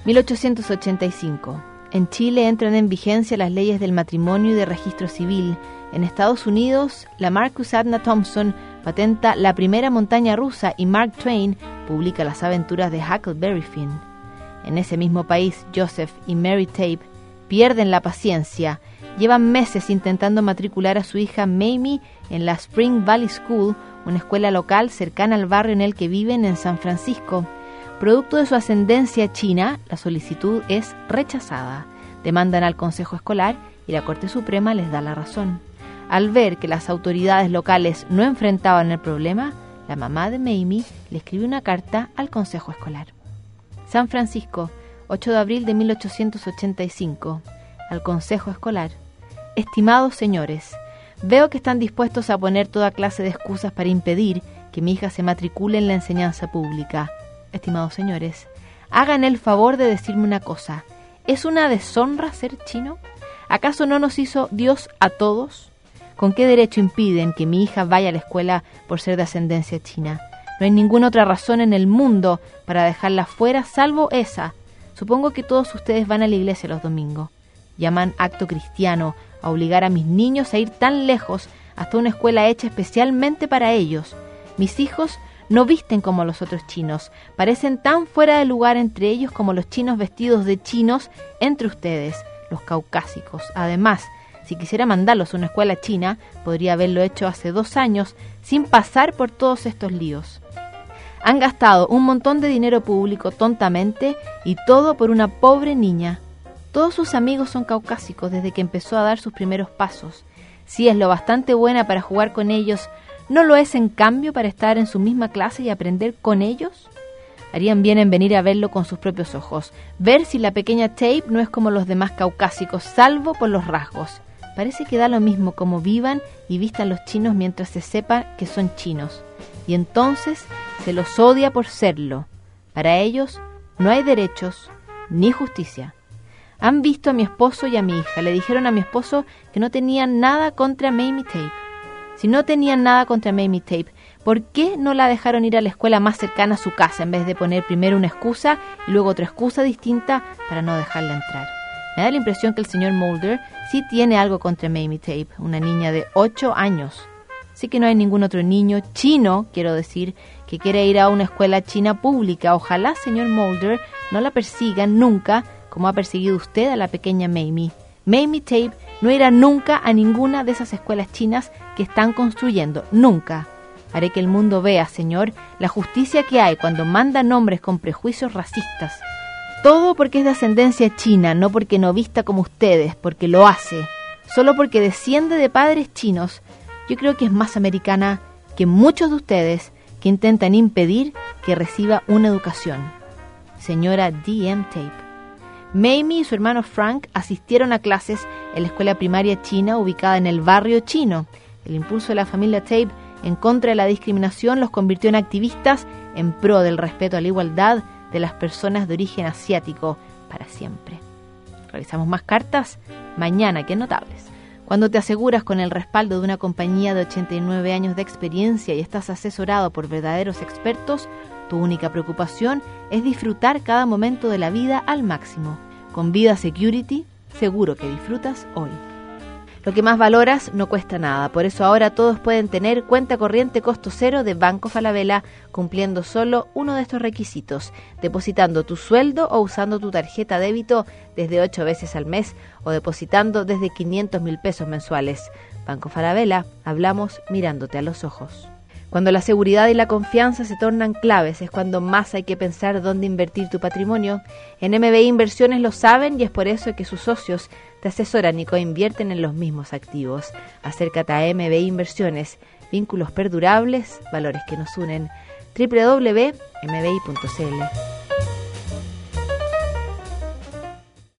1885. En Chile entran en vigencia las leyes del matrimonio y de registro civil. En Estados Unidos, la Marcus Adna Thompson patenta la primera montaña rusa y Mark Twain publica las aventuras de Huckleberry Finn. En ese mismo país, Joseph y Mary Tape pierden la paciencia. Llevan meses intentando matricular a su hija Mamie en la Spring Valley School, una escuela local cercana al barrio en el que viven en San Francisco. Producto de su ascendencia china, la solicitud es rechazada. Demandan al Consejo Escolar y la Corte Suprema les da la razón. Al ver que las autoridades locales no enfrentaban el problema, la mamá de Mamie le escribió una carta al Consejo Escolar. San Francisco, 8 de abril de 1885. Al Consejo Escolar. Estimados señores, veo que están dispuestos a poner toda clase de excusas para impedir que mi hija se matricule en la enseñanza pública. Estimados señores, hagan el favor de decirme una cosa. ¿Es una deshonra ser chino? ¿Acaso no nos hizo Dios a todos? ¿Con qué derecho impiden que mi hija vaya a la escuela por ser de ascendencia china? No hay ninguna otra razón en el mundo para dejarla fuera salvo esa. Supongo que todos ustedes van a la iglesia los domingos. Llaman acto cristiano a obligar a mis niños a ir tan lejos hasta una escuela hecha especialmente para ellos. Mis hijos no visten como los otros chinos, parecen tan fuera de lugar entre ellos como los chinos vestidos de chinos entre ustedes, los caucásicos. Además, si quisiera mandarlos a una escuela china, podría haberlo hecho hace 2 años sin pasar por todos estos líos. Han gastado un montón de dinero público tontamente y todo por una pobre niña. Todos sus amigos son caucásicos desde que empezó a dar sus primeros pasos. Si es lo bastante buena para jugar con ellos, ¿no lo es en cambio para estar en su misma clase y aprender con ellos? Harían bien en venir a verlo con sus propios ojos, ver si la pequeña Tape no es como los demás caucásicos, salvo por los rasgos. Parece que da lo mismo como vivan y vistan los chinos mientras se sepa que son chinos. Y entonces se los odia por serlo. Para ellos no hay derechos ni justicia. Han visto a mi esposo y a mi hija. Le dijeron a mi esposo que no tenían nada contra Mamie Tape. Si no tenían nada contra Mamie Tape, ¿por qué no la dejaron ir a la escuela más cercana a su casa en vez de poner primero una excusa y luego otra excusa distinta para no dejarla entrar? Me da la impresión que el señor Mulder sí tiene algo contra Mamie Tape, una niña de 8 años. Sí que no hay ningún otro niño chino, quiero decir, que quiera ir a una escuela china pública. Ojalá, señor Mulder, no la persigan nunca como ha perseguido usted a la pequeña Mamie. Mamie Tape no irá nunca a ninguna de esas escuelas chinas que están construyendo. Nunca. Haré que el mundo vea, señor, la justicia que hay cuando mandan hombres con prejuicios racistas. Todo porque es de ascendencia china, no porque no vista como ustedes, porque lo hace. Solo porque desciende de padres chinos. Yo creo que es más americana que muchos de ustedes que intentan impedir que reciba una educación. Señora D.M. Tape. Mamie y su hermano Frank asistieron a clases en la escuela primaria china ubicada en el barrio chino. El impulso de la familia Tape en contra de la discriminación los convirtió en activistas en pro del respeto a la igualdad de las personas de origen asiático para siempre. Realizamos más cartas mañana, que notables. Cuando te aseguras con el respaldo de una compañía de 89 años de experiencia y estás asesorado por verdaderos expertos, tu única preocupación es disfrutar cada momento de la vida al máximo. Con Vida Security, seguro que disfrutas hoy. Lo que más valoras no cuesta nada, por eso ahora todos pueden tener cuenta corriente costo cero de Banco Falabella, cumpliendo solo uno de estos requisitos, depositando tu sueldo o usando tu tarjeta débito desde 8 veces al mes o depositando desde 500.000 pesos mensuales. Banco Falabella, hablamos mirándote a los ojos. Cuando la seguridad y la confianza se tornan claves, es cuando más hay que pensar dónde invertir tu patrimonio. En MBI Inversiones lo saben y es por eso que sus socios te asesoran y coinvierten en los mismos activos. Acércate a MBI Inversiones, vínculos perdurables, valores que nos unen. www.mbi.cl